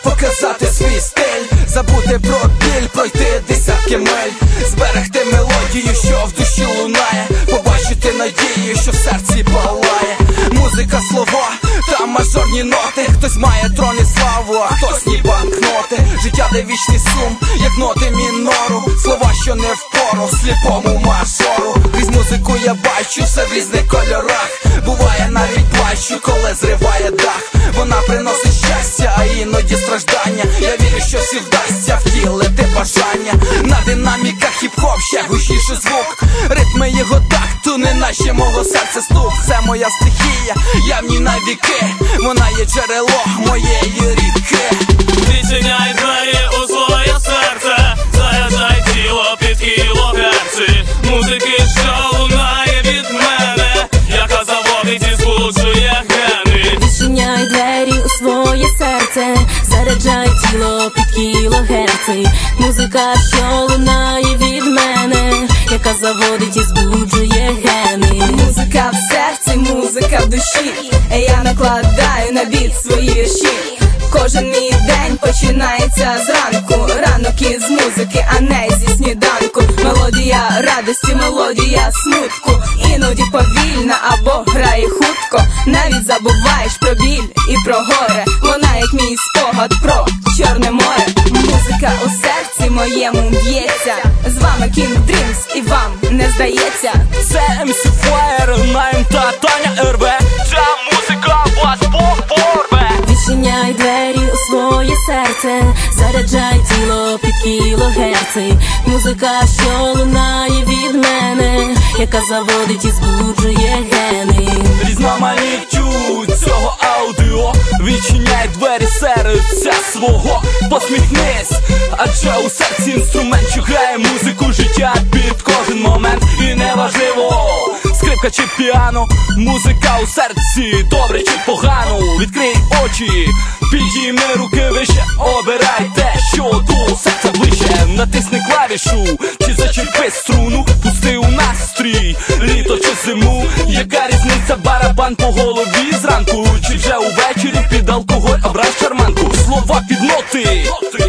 показати свій стиль, забути про біль, пройти десятки миль, зберегти мелодію, що в душі лунає, побачити надію, що в серці палає. Музика, слова та мажорні ноти, хтось має трон і славу, а хтось ні банкноти. Життя де вічний сум, як ноти мінору, слова, що не впору сліпому мажору. Крізь музику я бачу все в різних кольорах, буває навіть плачу, коли зриває дах. Вона приносить щастя, а іноді страждання. Я вірю, що всі вдасться втілити бажання. На динаміках хіп-хоп, ще гучніше звук, ритми його такту, не наче мого серця стук. Це моя стихія, я в ній навіки, вона є джерело моєї ріки. Відчиняй двері у своє серце, заряджай тіло під кілогерці музики, що лунає від мене, яка заводить і збуджує гени. Відчиняй двері у своє серце, заряджай тіло під кілогерці музика, що лунає від мене, яка заводить і збуджує гени. Музика в серці, музика в душі, я накладаю на біт свої вірші. Кожен мій день починається зранку, ранок із музики, а не зі сніданку. Мелодія радості, мелодія смутку, іноді повільна або грає хутко. Навіть забуваєш про біль і про горе, вона як мій спогад про Чорне море. Музика у серці моєму б'ється, з вами King Dreams і вам не здається. Це MC Fire, Найм та Таня РВ, ця музика вас порве. Відчиняй двері у своє серце, заряджай тіло під кілогерці музика, що лунає від мене, яка заводить і збуджує гени. Різноманіттю цього аудіо, відчиняй двері серця свого, посміхнись, адже у серці інструмент, що грає музику життя під кожен момент. І неважливо, скрипка чи піано, музика у серці, добре чи погано. Відкрий очі, підійми руки вище, обирай те, що до серця ближче. Натисни клавішу, чи зачерпи струну, пусти у настрій, літо чи зиму. Яка різниця, барабан по голові зранку, чи вже увечері під алкоголь образ шарманку. Слова під ноти,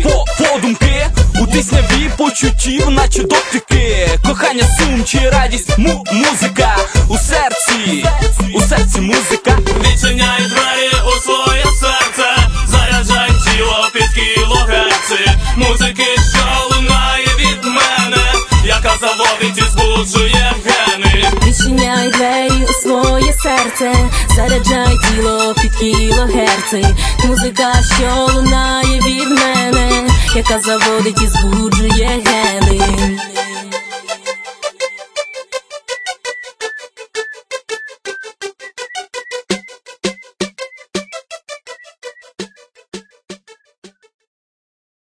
подумки, у тисняві почуттів, наче дотики. Кохання, сум чи радість, музика у серці музика. Відчиняй двері у своє серце, заряджай тіло під кілогерці музики, що лунає від мене, яка заводить і збуджує гени. Відчиняй двері у своє серце, заряджай тіло під кілогерці музика, що лунає від мене, яка заводить і збуджує гени.